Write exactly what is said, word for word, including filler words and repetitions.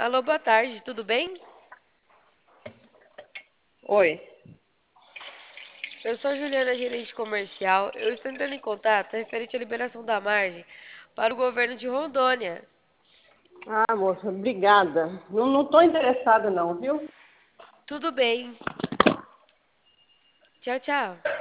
Alô, boa tarde, tudo bem? Oi. Eu sou a Juliana, gerente comercial. Eu estou entrando em contato referente à liberação da margem para o governo de Rondônia. Ah, moça, obrigada. Não, não estou interessada não, viu? Tudo bem. Tchau, tchau.